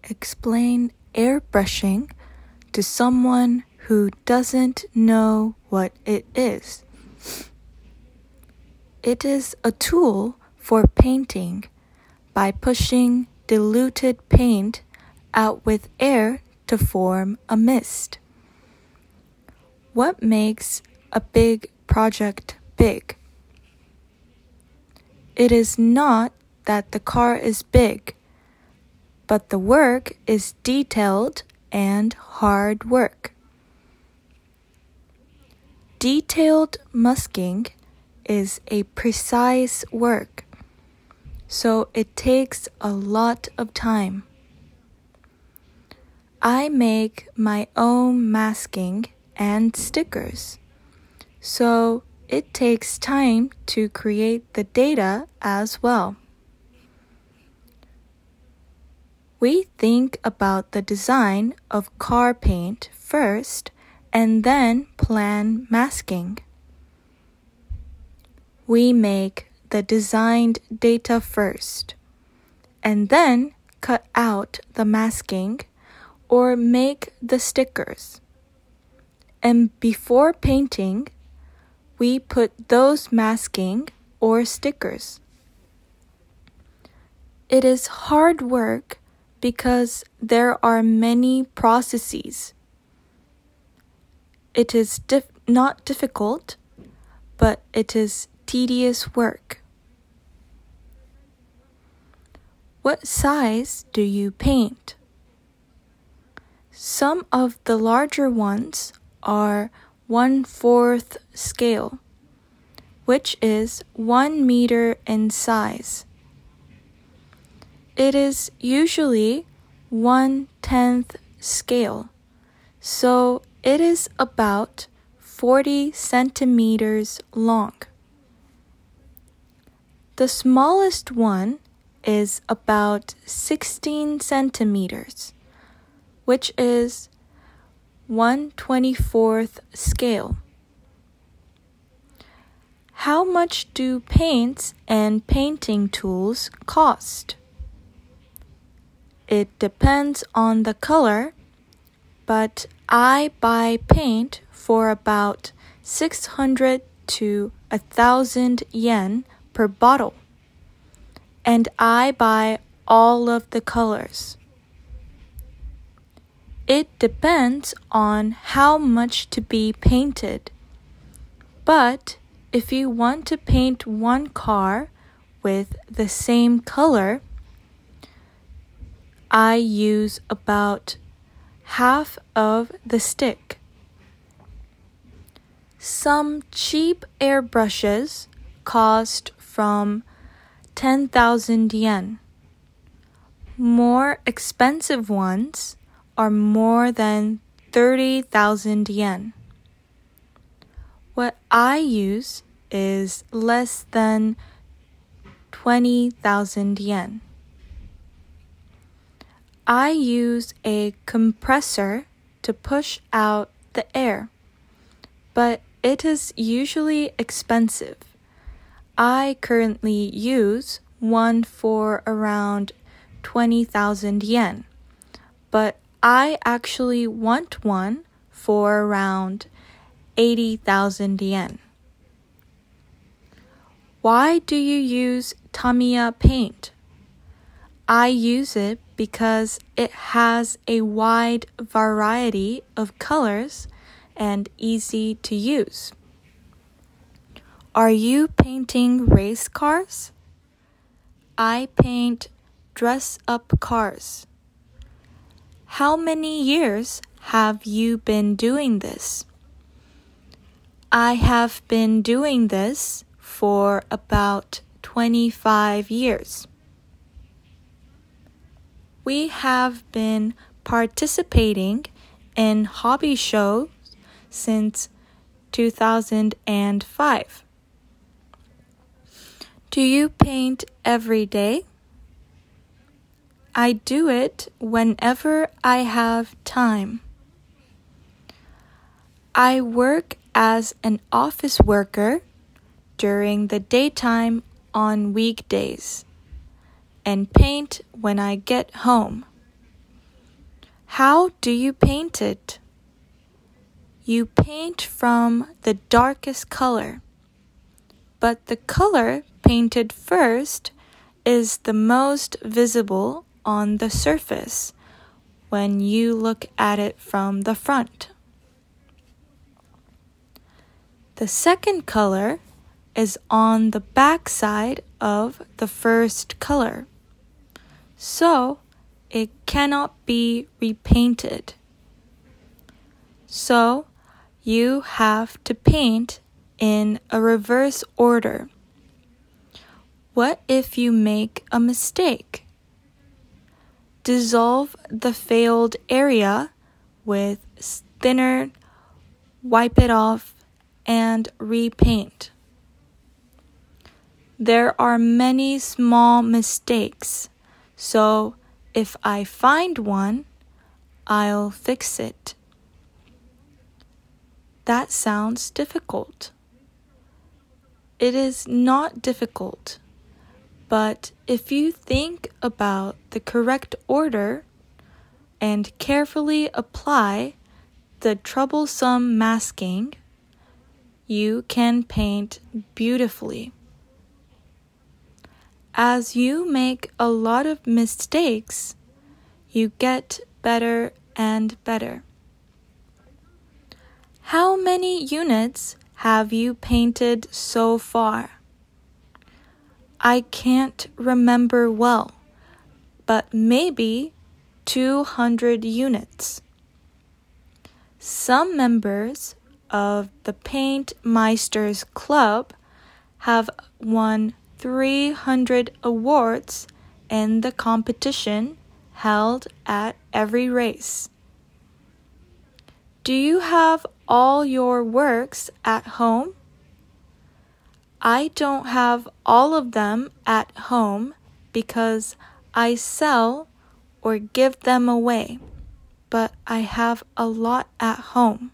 explain airbrushing to someone who doesn't know what it is. It is a tool for painting by pushing diluted paint out with air to form a mist. What makes a big project big? It is not that the car is big, but the work is detailed and hard work. Detailed masking is a precise work, so it takes a lot of time. I make my own masking and stickers, so it takes time to create the data as well. We think about the design of car paint first and then plan masking. We make the designed data first and then cut out the masking or make the stickers. And before painting, we put those masking or stickers. It is hard work because there are many processes. It is not difficult, but it is tedious work. What size do you paint? Some of the larger ones are 1/4 scale, which is 1 meter in size. It is usually 1/10 scale, so it is about 40 centimeters long. The smallest one is about 16 centimeters, which is 1/24 scale. How much do paints and painting tools cost? It depends on the color, but I buy paint for about 600 to 1,000 yen per bottle, and I buy all of the colors. It depends on how much to be painted, but if you want to paint one car with the same color, I use about half of the stick. Some cheap airbrushes cost from 10,000 yen. More expensive ones are more than 30,000 yen. What I use is less than 20,000 yen. I use a compressor to push out the air, but it is usually expensive. I currently use one for around 20,000 yen, but I actually want one for around 80,000 yen. Why do you use Tamiya paint? I use it because it has a wide variety of colors and easy to use. Are you painting race cars? I paint dress-up cars. How many years have you been doing this? I have been doing this for about 25 years. We have been participating in hobby shows since 2005. Do you paint every day? I do it whenever I have time. I work as an office worker during the daytime on weekdays and paint when I get home. How do you paint it? You paint from the darkest color, but the color painted first is the most visible on the surface when you look at it from the front. The second color is on the back side of the first color, so it cannot be repainted. So you have to paint in a reverse order. What if you make a mistake? Dissolve the failed area with thinner, wipe it off, and repaint. There are many small mistakes, so if I find one, I'll fix it. That sounds difficult. It is not difficult, but if you think about the correct order and carefully apply the troublesome masking, you can paint beautifully. As you make a lot of mistakes, you get better and better. How many units have you painted so far? I can't remember well, but maybe 200 units. Some members of the Paint Meisters Club have won 300 awards in the competition held at every race. Do you have all your works at home? I don't have all of them at home because I sell or give them away, but I have a lot at home.